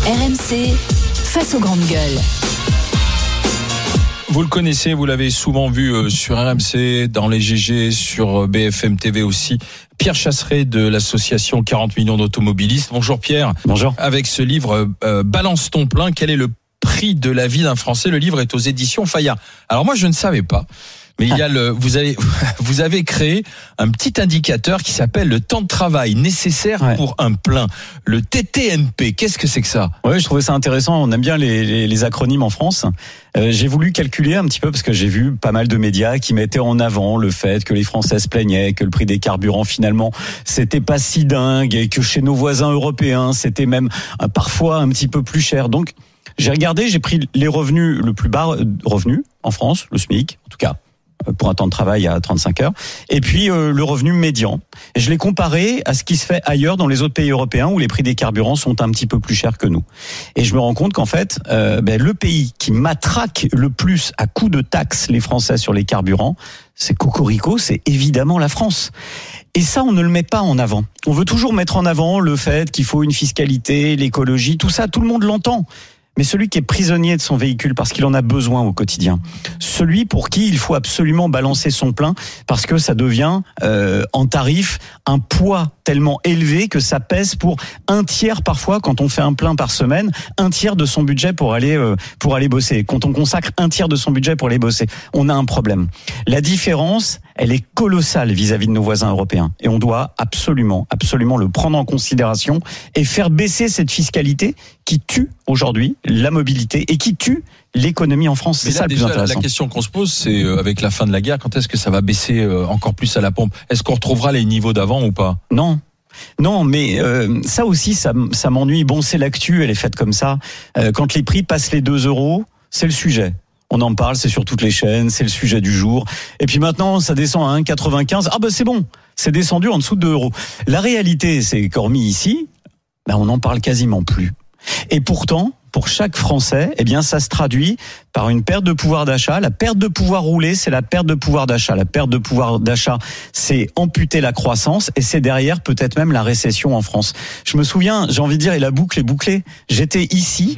RMC, face aux grandes gueules. Vous le connaissez, vous l'avez souvent vu sur RMC, dans les GG, sur BFM TV aussi. Pierre Chasseret de l'association 40 millions d'automobilistes. Bonjour Pierre. Bonjour. Avec ce livre Balance ton plein, quel est le prix de la vie d'un Français? Le livre est aux éditions Fayard. Alors moi je ne savais pas, mais il y a vous avez créé un petit indicateur qui s'appelle le temps de travail nécessaire pour un plein. Le TTNP, qu'est-ce que c'est que ça? Oui, je trouvais ça intéressant. On aime bien les acronymes en France. J'ai voulu calculer un petit peu parce que j'ai vu pas mal de médias qui mettaient en avant le fait que les Français se plaignaient, que le prix des carburants finalement c'était pas si dingue et que chez nos voisins européens c'était même parfois un petit peu plus cher. Donc j'ai regardé, j'ai pris les revenus le plus bas revenu en France, le SMIC en tout cas, pour un temps de travail à 35 heures, et puis le revenu médian. Et je l'ai comparé à ce qui se fait ailleurs dans les autres pays européens où les prix des carburants sont un petit peu plus chers que nous. Et je me rends compte qu'en fait, le pays qui matraque le plus à coups de taxes les Français sur les carburants, c'est cocorico, c'est évidemment la France. Et ça, on ne le met pas en avant. On veut toujours mettre en avant le fait qu'il faut une fiscalité, l'écologie, tout ça, tout le monde l'entend. Mais celui qui est prisonnier de son véhicule parce qu'il en a besoin au quotidien, celui pour qui il faut absolument balancer son plein parce que ça devient en tarif un poids tellement élevé que ça pèse pour un tiers parfois quand on fait un plein par semaine, un tiers de son budget pour aller bosser. Quand on consacre un tiers de son budget pour aller bosser, on a un problème. La différence, elle est colossale vis-à-vis de nos voisins européens et on doit absolument le prendre en considération et faire baisser cette fiscalité qui tue aujourd'hui la mobilité et qui tue l'économie en France. C'est ça le plus intéressant. La question qu'on se pose, c'est avec la fin de la guerre, quand est-ce que ça va baisser encore plus à la pompe? Est-ce qu'on retrouvera les niveaux d'avant ou pas? Non, mais ça aussi, ça m'ennuie. Bon, c'est l'actu, elle est faite comme ça. Quand les prix passent les 2 €, c'est le sujet. On en parle, c'est sur toutes les chaînes, c'est le sujet du jour. Et puis maintenant, ça descend à 1,95. Ah ben c'est bon, c'est descendu en dessous de 2 €. La réalité, c'est qu'hormis ici, on n'en parle quasiment plus. Et pourtant, pour chaque Français, ça se traduit par une perte de pouvoir d'achat. La perte de pouvoir rouler, c'est la perte de pouvoir d'achat. La perte de pouvoir d'achat, c'est amputer la croissance et c'est derrière peut-être même la récession en France. Je me souviens, j'ai envie de dire, et la boucle est bouclée. J'étais ici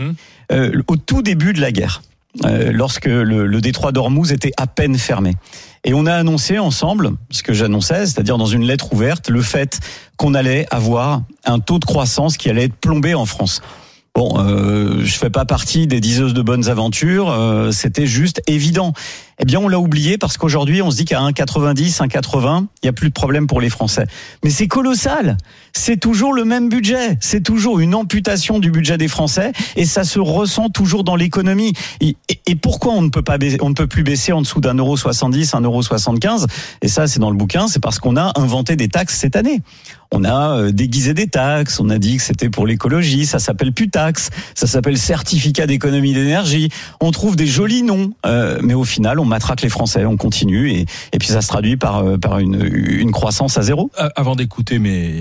au tout début de la guerre, lorsque le détroit d'Ormuz était à peine fermé. Et on a annoncé ensemble, ce que j'annonçais, c'est-à-dire dans une lettre ouverte, le fait qu'on allait avoir un taux de croissance qui allait être plombé en France. Bon, je fais pas partie des diseuses de bonnes aventures, c'était juste évident. On l'a oublié parce qu'aujourd'hui, on se dit qu'à 1,90, 1,80, il y a plus de problème pour les Français. Mais c'est colossal. C'est toujours le même budget. C'est toujours une amputation du budget des Français et ça se ressent toujours dans l'économie. Et pourquoi on ne peut plus baisser en dessous d'1,70 €, 1,75 €? Et ça, c'est dans le bouquin, c'est parce qu'on a inventé des taxes cette année. On a déguisé des taxes, on a dit que c'était pour l'écologie, ça s'appelle plus taxe, ça s'appelle certificat d'économie d'énergie. On trouve des jolis noms, mais au final, on matraque les Français, on continue, et puis ça se traduit par une croissance à zéro. Avant d'écouter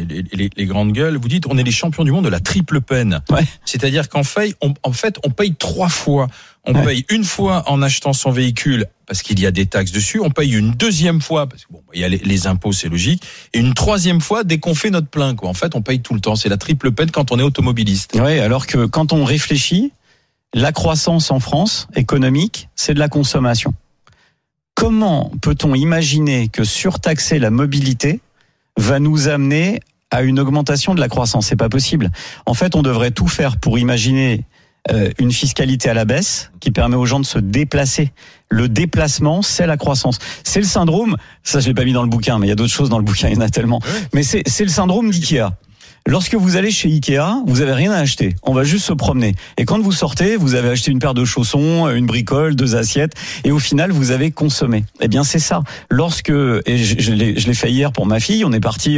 les grandes gueules, vous dites on est les champions du monde de la triple peine. Ouais. C'est-à-dire qu'en fait, on paye 3 fois. On paye une fois en achetant son véhicule parce qu'il y a des taxes dessus. On paye une deuxième fois parce que il y a les impôts, c'est logique. Et une troisième fois dès qu'on fait notre plein, En fait, on paye tout le temps. C'est la triple peine quand on est automobiliste. Oui, alors que quand on réfléchit, la croissance en France économique, c'est de la consommation. Comment peut-on imaginer que surtaxer la mobilité va nous amener à une augmentation de la croissance? C'est pas possible. En fait, on devrait tout faire pour imaginer une fiscalité à la baisse qui permet aux gens de se déplacer. Le déplacement, c'est la croissance. C'est le syndrome, ça je l'ai pas mis dans le bouquin, mais il y a d'autres choses dans le bouquin, il y en a tellement. Mais c'est le syndrome d'IKEA. Lorsque vous allez chez Ikea, vous avez rien à acheter. On va juste se promener. Et quand vous sortez, vous avez acheté une paire de chaussons, une bricole, 2 assiettes, et au final, vous avez consommé. C'est ça. Et je l'ai fait hier pour ma fille, on est parti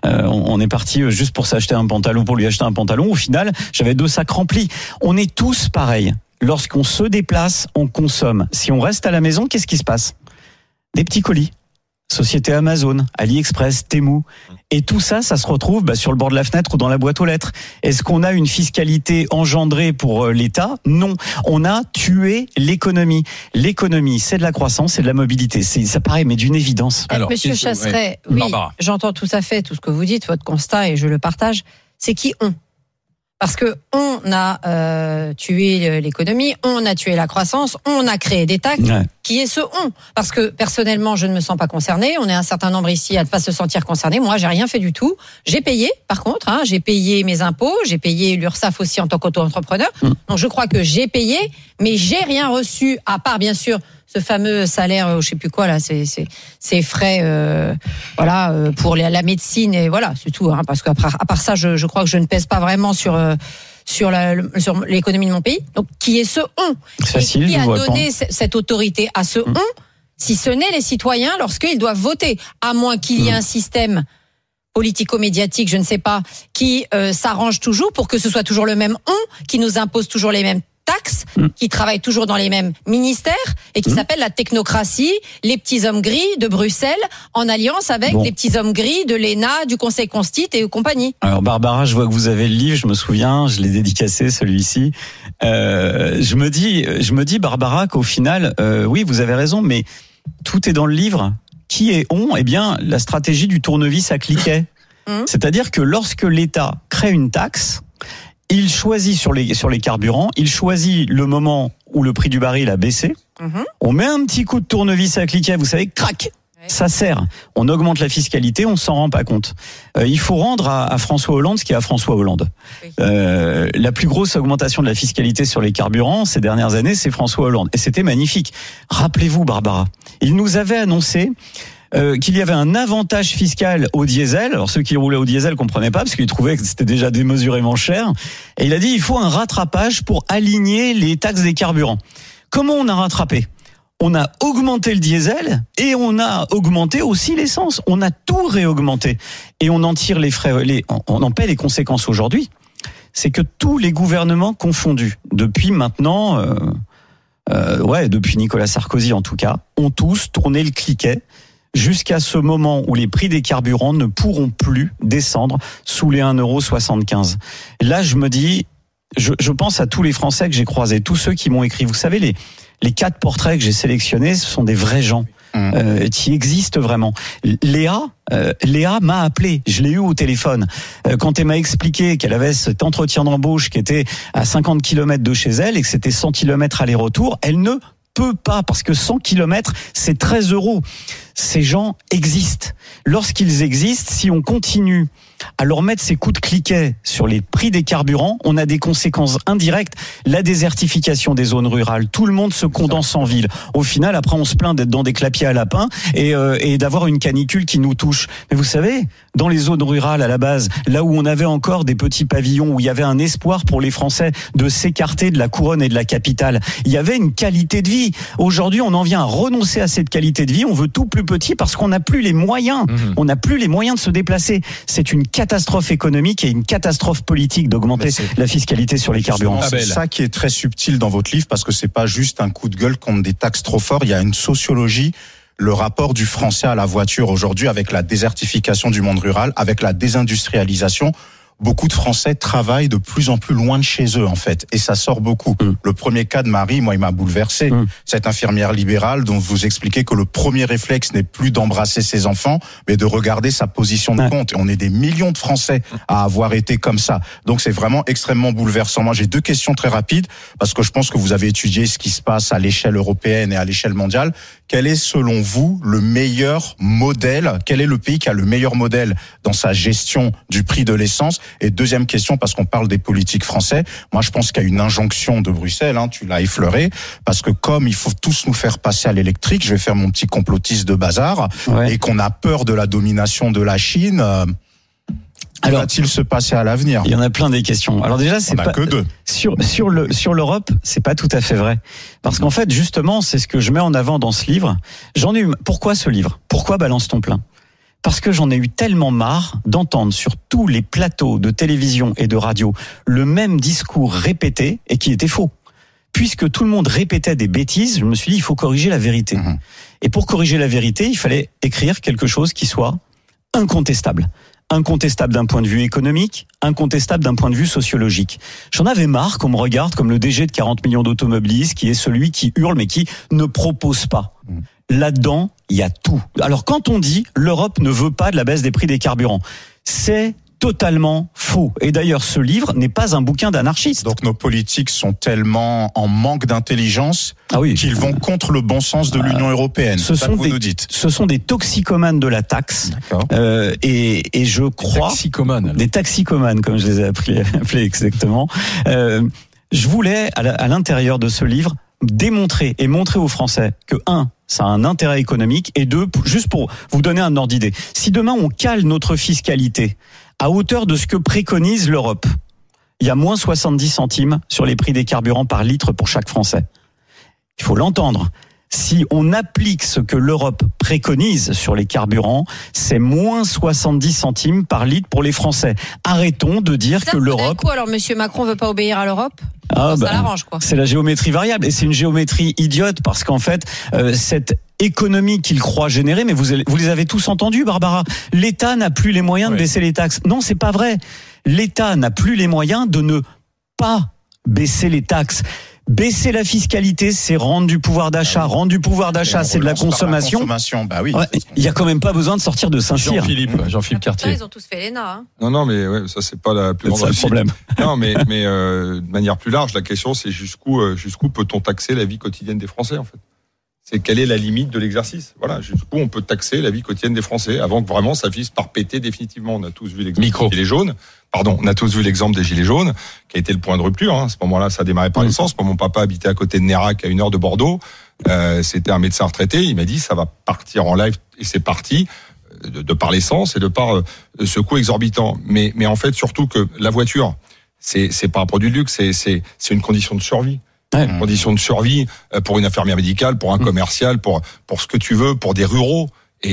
juste pour s'acheter un pantalon, pour lui acheter un pantalon. Au final, j'avais 2 sacs remplis. On est tous pareils. Lorsqu'on se déplace, on consomme. Si on reste à la maison, qu'est-ce qui se passe? Des petits colis. Société Amazon, AliExpress, Temu. Et tout ça, ça se retrouve sur le bord de la fenêtre ou dans la boîte aux lettres. Est-ce qu'on a une fiscalité engendrée pour l'État? Non. On a tué l'économie. L'économie, c'est de la croissance, c'est de la mobilité. Ça paraît, mais d'une évidence. Alors, Monsieur Chasseret, oui, j'entends tout à fait tout ce que vous dites, votre constat, et je le partage. C'est qui on? Parce que on a tué l'économie, on a tué la croissance, on a créé des taxes. Ouais. Qui est ce on? Parce que personnellement, je ne me sens pas concernée. On est un certain nombre ici à ne pas se sentir concernés. Moi, j'ai rien fait du tout. J'ai payé, par contre, j'ai payé mes impôts, j'ai payé l'URSSAF aussi en tant qu'auto-entrepreneur. Donc je crois que j'ai payé, mais j'ai rien reçu à part bien sûr ce fameux salaire, je sais plus quoi là, c'est frais, pour la médecine et voilà, c'est tout. Parce qu'à part ça, je crois que je ne pèse pas vraiment sur l'économie de mon pays. Donc, qui est ce on? Facile, et qui a je donné cette autorité à ce on, si ce n'est les citoyens lorsqu'ils doivent voter, à moins qu'il y ait un système politico-médiatique, je ne sais pas, qui s'arrange toujours pour que ce soit toujours le même on, qui nous impose toujours les mêmes taxes, qui travaillent toujours dans les mêmes ministères et qui s'appelle la technocratie, les petits hommes gris de Bruxelles en alliance avec les petits hommes gris de l'ENA, du Conseil Constit et compagnie. Alors Barbara, je vois que vous avez le livre, je me souviens, je l'ai dédicacé celui-ci. Je me dis Barbara qu'au final, oui, vous avez raison, mais tout est dans le livre. Qui est on? Eh bien, la stratégie du tournevis à cliquet. C'est-à-dire que lorsque l'État crée une taxe, il choisit sur les carburants, il choisit le moment où le prix du baril a baissé. On met un petit coup de tournevis à cliquet, vous savez, crac, ça sert. On augmente la fiscalité, on s'en rend pas compte. Il faut rendre à François Hollande ce qui est à François Hollande. La plus grosse augmentation de la fiscalité sur les carburants ces dernières années, c'est François Hollande. Et c'était magnifique. Rappelez-vous, Barbara, il nous avait annoncé qu'il y avait un avantage fiscal au diesel. Alors ceux qui roulaient au diesel comprenaient pas parce qu'ils trouvaient que c'était déjà démesurément cher. Et il a dit il faut un rattrapage pour aligner les taxes des carburants. Comment on a rattrapé? On a augmenté le diesel et on a augmenté aussi l'essence. On a tout réaugmenté et on en tire les frais, on en paie les conséquences aujourd'hui. C'est que tous les gouvernements confondus depuis maintenant, depuis Nicolas Sarkozy en tout cas, ont tous tourné le cliquet jusqu'à ce moment où les prix des carburants ne pourront plus descendre sous les 1,75 €. Là, je me dis, je pense à tous les Français que j'ai croisés, tous ceux qui m'ont écrit. Vous savez, les 4 portraits que j'ai sélectionnés, ce sont des vrais gens qui existent vraiment. Léa m'a appelé, je l'ai eu au téléphone. Quand elle m'a expliqué qu'elle avait cet entretien d'embauche qui était à 50 km de chez elle et que c'était 100 km aller-retour, elle ne peut pas, parce que 100 km, c'est 13 €. Ces gens existent. Lorsqu'ils existent, si on continue à leur mettre ces coups de cliquet sur les prix des carburants, on a des conséquences indirectes. La désertification des zones rurales, tout le monde se condense en ville. Au final, après, on se plaint d'être dans des clapiers à lapins et d'avoir une canicule qui nous touche. Mais vous savez, dans les zones rurales, à la base, là où on avait encore des petits pavillons, où il y avait un espoir pour les Français de s'écarter de la couronne et de la capitale, il y avait une qualité de vie. Aujourd'hui, on en vient à renoncer à cette qualité de vie. On veut tout plus petit parce qu'on n'a plus les moyens. On n'a plus les moyens de se déplacer. C'est une catastrophe économique et une catastrophe politique d'augmenter la fiscalité sur les carburants. C'est ça qui est très subtil dans votre livre, parce que c'est pas juste un coup de gueule contre des taxes trop fortes. Il y a une sociologie. Le rapport du Français à la voiture aujourd'hui, avec la désertification du monde rural, avec la désindustrialisation, beaucoup de Français travaillent de plus en plus loin de chez eux, en fait. Et ça sort beaucoup. Le premier cas de Marie, moi, il m'a bouleversé. Cette infirmière libérale dont vous expliquez que le premier réflexe n'est plus d'embrasser ses enfants, mais de regarder sa position de compte. Et on est des millions de Français à avoir été comme ça. Donc c'est vraiment extrêmement bouleversant. Moi, j'ai 2 questions très rapides, parce que je pense que vous avez étudié ce qui se passe à l'échelle européenne et à l'échelle mondiale. Quel est, selon vous, le meilleur modèle? Quel est le pays qui a le meilleur modèle dans sa gestion du prix de l'essence? Et deuxième question, parce qu'on parle des politiques français, moi je pense qu'il y a une injonction de Bruxelles, tu l'as effleuré, parce que comme il faut tous nous faire passer à l'électrique, je vais faire mon petit complotiste de bazar, et qu'on a peur de la domination de la Chine, que va-t-il se passer à l'avenir? Il y en a plein des questions. Alors déjà, c'est pas que 2. Sur l'Europe, c'est pas tout à fait vrai. Parce qu'en fait, justement, c'est ce que je mets en avant dans ce livre. Pourquoi ce livre? Pourquoi Balance ton plein? Parce que j'en ai eu tellement marre d'entendre sur tous les plateaux de télévision et de radio le même discours répété et qui était faux. Puisque tout le monde répétait des bêtises, je me suis dit, il faut corriger la vérité. Et pour corriger la vérité, il fallait écrire quelque chose qui soit incontestable. Incontestable d'un point de vue économique, incontestable d'un point de vue sociologique. J'en avais marre qu'on me regarde comme le DG de 40 millions d'automobilistes, qui est celui qui hurle mais qui ne propose pas. Là-dedans, il y a tout. Alors quand on dit l'Europe ne veut pas de la baisse des prix des carburants, c'est totalement faux. Et d'ailleurs, ce livre n'est pas un bouquin d'anarchiste. Donc nos politiques sont tellement en manque d'intelligence qu'ils vont contre le bon sens de l'Union européenne. Ce sont des toxicomanes de la taxe. Et je crois... Des taxicomanes, comme je les ai appelés exactement. Je voulais, à l'intérieur de ce livre, démontrer et montrer aux Français que, ça a un intérêt économique, et 2, juste pour vous donner un ordre d'idée, si demain on cale notre fiscalité à hauteur de ce que préconise l'Europe, il y a moins 70 centimes sur les prix des carburants par litre pour chaque Français. Il faut l'entendre. Si on applique ce que l'Europe préconise sur les carburants, c'est moins 70 centimes par litre pour les Français. Arrêtons de dire que l'Europe... Alors Monsieur Macron veut pas obéir à l'Europe ? Ça l'arrange, quoi. C'est la géométrie variable, et c'est une géométrie idiote, parce qu'en fait, cette économie qu'il croit générer, mais vous les avez tous entendus, Barbara, l'État n'a plus les moyens de baisser les taxes. Non, c'est pas vrai. L'État n'a plus les moyens de ne pas baisser les taxes. Baisser la fiscalité, c'est rendre du pouvoir d'achat. Rendre du pouvoir d'achat, c'est de la consommation. Il y a quand même pas besoin de sortir de Saint-Cyr. Jean-Philippe Cartier. Ils ont tous fait l'ENA. Non, mais ça c'est pas la plus grande réussite. Problème. Non, mais de manière plus large, la question c'est jusqu'où peut-on taxer la vie quotidienne des Français, en fait. C'est quelle est la limite de l'exercice. Voilà, jusqu'où on peut taxer la vie quotidienne des Français avant que vraiment ça finisse par péter définitivement. On a tous vu l'exemple des Gilets jaunes. On a tous vu l'exemple des Gilets jaunes, qui a été le point de rupture. À ce moment-là, ça a démarré par l'essence. Mon papa habitait à côté de Nérac, à 1 heure de Bordeaux. C'était un médecin retraité. Il m'a dit, ça va partir en live, et c'est parti, de par l'essence et de par ce coût exorbitant. Mais en fait, surtout que la voiture, c'est pas un produit de luxe, c'est une condition de survie. Une condition de survie pour une infirmière médicale, pour un commercial, pour ce que tu veux, pour des ruraux.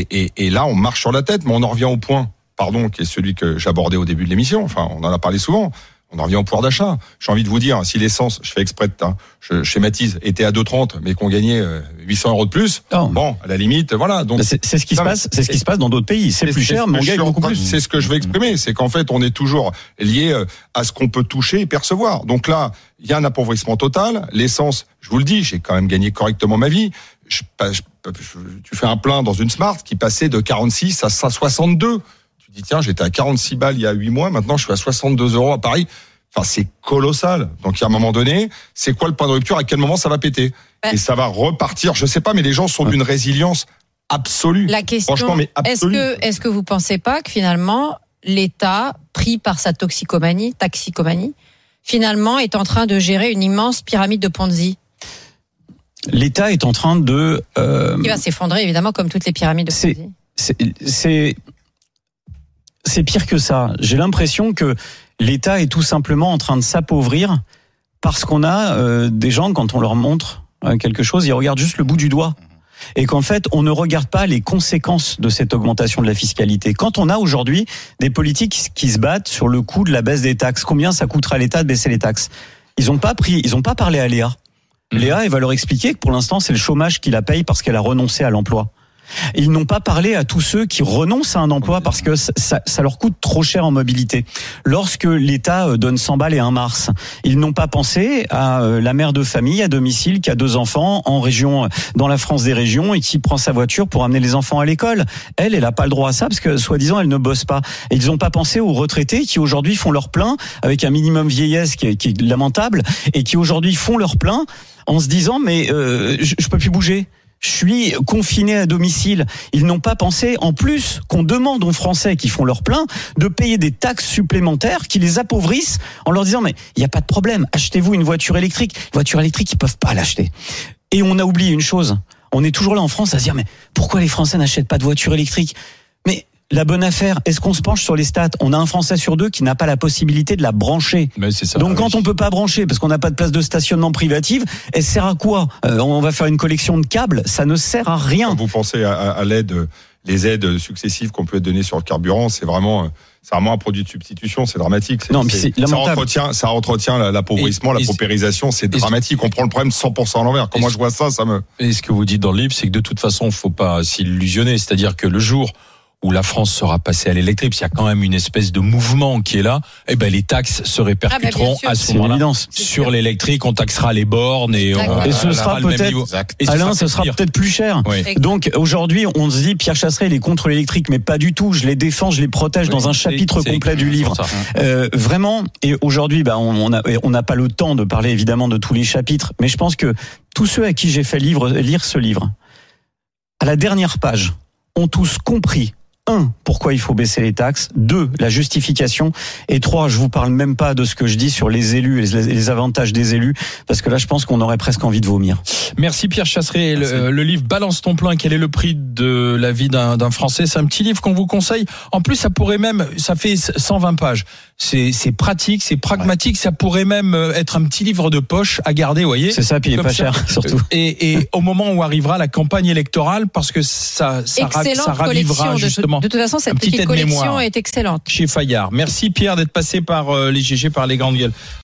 Et là, on marche sur la tête, mais on en revient au point, qui est celui que j'abordais au début de l'émission. Enfin, on en a parlé souvent. On en revient au pouvoir d'achat. J'ai envie de vous dire, si l'essence, je fais exprès je schématise, était à 2,30, mais qu'on gagnait 800 € de plus, bon, à la limite, voilà. Donc c'est ce qui se passe. C'est ce qui se passe dans d'autres pays. C'est plus cher, mais on gagne beaucoup plus. C'est ce que je veux exprimer. C'est qu'en fait, on est toujours lié à ce qu'on peut toucher et percevoir. Donc là, il y a un appauvrissement total. L'essence, je vous le dis, j'ai quand même gagné correctement ma vie. Tu fais un plein dans une Smart qui passait de 46 à 62. Tu dis, tiens, j'étais à 46 balles il y a 8 mois, maintenant je suis à 62 € à Paris. Enfin, c'est colossal. Donc, il y a un moment donné, c'est quoi le point de rupture? À quel moment ça va péter? Et ça va repartir, je sais pas, mais les gens sont d'une résilience absolue. La question, franchement, mais absolue. Est-ce que vous pensez pas que finalement, l'État, pris par sa taxicomanie, finalement, est en train de gérer une immense pyramide de Ponzi? L'État est en train de... Qui va s'effondrer, évidemment, comme toutes les pyramides de Ponzi. C'est pire que ça. J'ai l'impression que l'État est tout simplement en train de s'appauvrir parce qu'on a des gens, quand on leur montre quelque chose, ils regardent juste le bout du doigt. Et qu'en fait, on ne regarde pas les conséquences de cette augmentation de la fiscalité. Quand on a aujourd'hui des politiques qui se battent sur le coût de la baisse des taxes, combien ça coûtera à l'État de baisser les taxes? Ils n'ont pas parlé à Léa. Léa, elle va leur expliquer que pour l'instant, c'est le chômage qui la paye parce qu'elle a renoncé à l'emploi. Ils n'ont pas parlé à tous ceux qui renoncent à un emploi parce que ça leur coûte trop cher en mobilité. Lorsque l'État donne 100 balles et un mars, ils n'ont pas pensé à la mère de famille à domicile qui a 2 enfants en région, dans la France des régions, et qui prend sa voiture pour amener les enfants à l'école. Elle a pas le droit à ça parce que soi-disant elle ne bosse pas. Et ils n'ont pas pensé aux retraités qui aujourd'hui font leur plein avec un minimum vieillesse qui est lamentable et qui aujourd'hui font leur plein en se disant mais je peux plus bouger. Je suis confiné à domicile. Ils n'ont pas pensé, en plus, qu'on demande aux Français qui font leur plein de payer des taxes supplémentaires qui les appauvrissent en leur disant mais il n'y a pas de problème, achetez-vous une voiture électrique. Une voiture électrique, ils peuvent pas l'acheter. Et on a oublié une chose. On est toujours là en France à se dire mais pourquoi les Français n'achètent pas de voiture électrique? Mais la bonne affaire, est-ce qu'on se penche sur les stats? On a un Français sur 2 qui n'a pas la possibilité de la brancher. Mais c'est ça, donc quand on peut pas brancher parce qu'on n'a pas de place de stationnement privative, elle sert à quoi? On va faire une collection de câbles, ça ne sert à rien. Quand vous pensez à l'aide, les aides successives qu'on peut être données sur le carburant, c'est vraiment un produit de substitution, c'est dramatique. Ça entretient l'appauvrissement, la paupérisation, c'est dramatique. On prend le problème 100% à l'envers. Quand moi je vois ça me... Et ce que vous dites dans le livre, c'est que de toute façon, faut pas s'illusionner. C'est-à-dire que le jour où la France sera passée à l'électrique, parce qu'il y a quand même une espèce de mouvement qui est là, eh ben les taxes se répercuteront à ce moment-là sur l'électrique. On taxera les bornes et ce sera peut-être, Alain, ce sera peut-être plus cher. Oui. Donc aujourd'hui, on se dit Pierre Chasseret, il est contre l'électrique, mais pas du tout. Je les défends, je les protège dans un chapitre complet du livre. Vraiment. Et aujourd'hui, on n'a pas le temps de parler évidemment de tous les chapitres, mais je pense que tous ceux à qui j'ai fait lire ce livre, à la dernière page, ont tous compris. 1, pourquoi il faut baisser les taxes. 2, la justification. Et 3, je vous parle même pas de ce que je dis sur les élus, les avantages des élus, parce que là, je pense qu'on aurait presque envie de vomir. Merci Pierre Chasseret. Le livre Balance ton plein, quel est le prix de la vie d'un Français? C'est un petit livre qu'on vous conseille. En plus, ça fait 120 pages. C'est pratique, c'est pragmatique. Ça pourrait même être un petit livre de poche à garder, vous voyez. C'est ça, puis il est pas cher, surtout. Et au moment où arrivera la campagne électorale, parce que ça ravivera justement. De toute façon, cette petite collection est excellente. Chez Fayard. Merci Pierre d'être passé par les GG, par les grandes gueules.